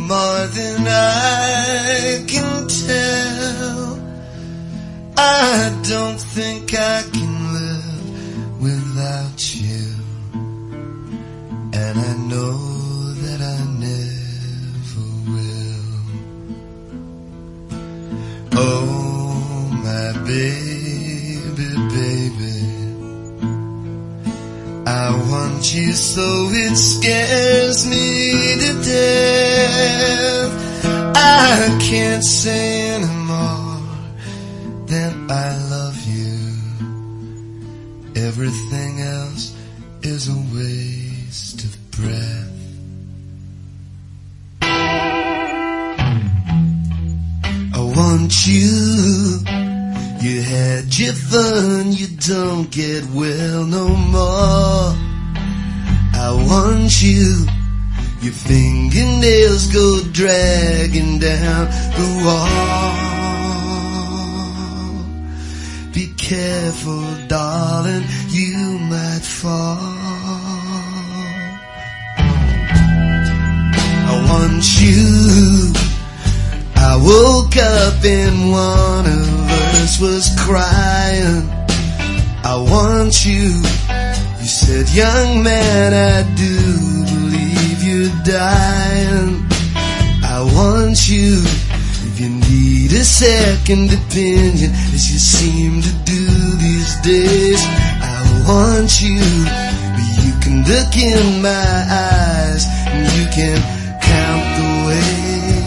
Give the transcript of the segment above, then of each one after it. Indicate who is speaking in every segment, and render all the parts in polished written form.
Speaker 1: more than I can tell. I don't think I can live without you, and I know that I never will. Oh, my baby, baby, I want you so it scares me to death. I can't say anymore that I love you. Everything else is a waste of breath. I want you. You had your fun, you don't get well no more. I want you. Your fingernails go dragging down the wall. Be careful, darling, you might fall. I want you. I woke up and one of us was crying. I want you. You said, young man, I do believe you're dying. I want you. If you need a second opinion, as you seem to do these days, I want you. You can look in my eyes and you can count the ways.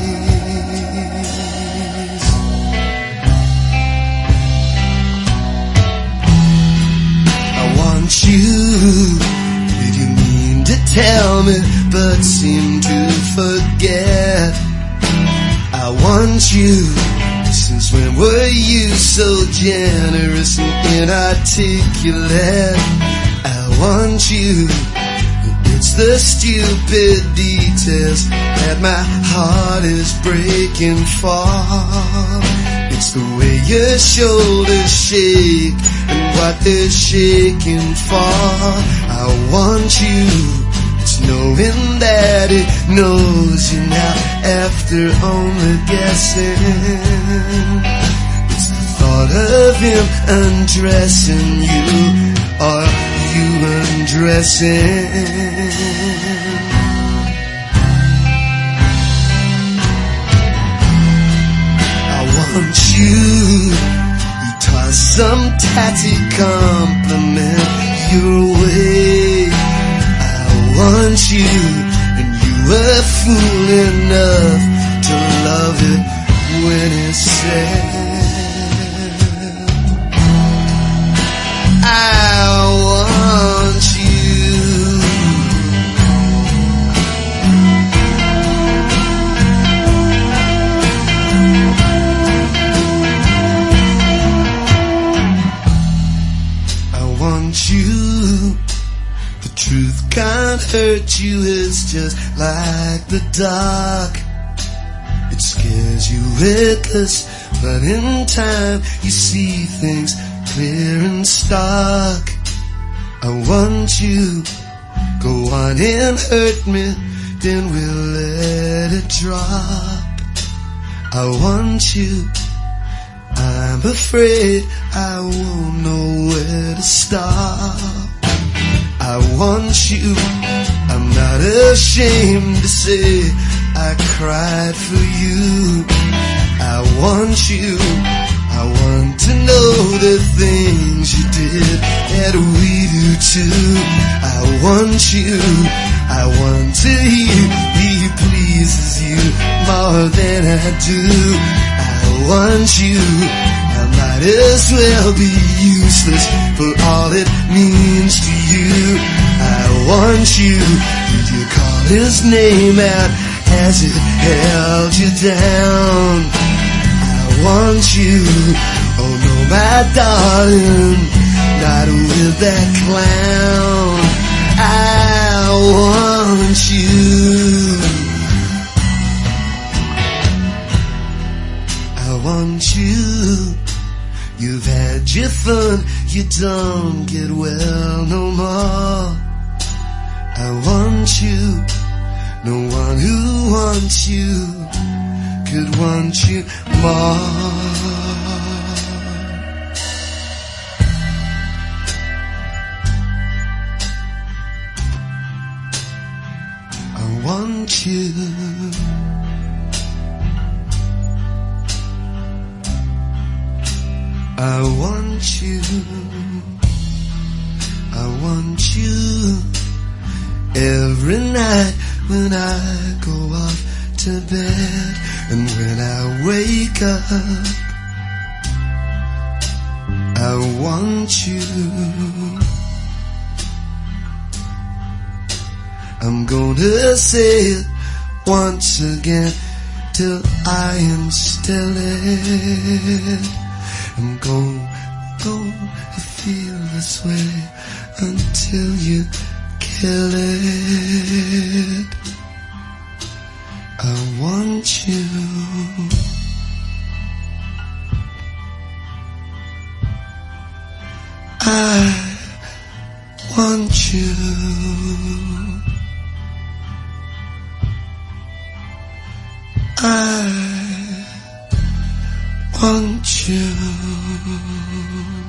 Speaker 1: You, did you mean to tell me but seem to forget? I want you. Since when were you so generous and inarticulate? I want you. It's the stupid details that my heart is breaking for. It's the way your shoulders shake and what they're shaking for. I want you. It's knowing that it knows you now after only guessing. It's the thought of him undressing you or you undressing. I want you. Some tatty compliment your way. I want you, and you were fool enough to love it when it's said. I want you. You, the truth can't hurt you, it's just like the dark. It scares you reckless, but in time you see things clear and stark. I want you, go on and hurt me, then we'll let it drop. I want you. I'm afraid I won't know where to stop. I want you. I'm not ashamed to say I cried for you. I want you. I want to know the things you did that we do too. I want you. I want to hear he pleases you more than I do. I want you. I might as well be useless for all it means to you. I want you. Did you call his name out? Has it held you down? I want you. Oh no, my darling, not with that clown. I want you. I want you. You've had your fun, you don't get well no more. I want you. No one who wants you could want you more. I want you. I want you. I want you every night when I go off to bed and when I wake up. I want you. I'm gonna say it once again till I instill it. I'm gonna feel this way until you kill it. I want you. I want you. I want you.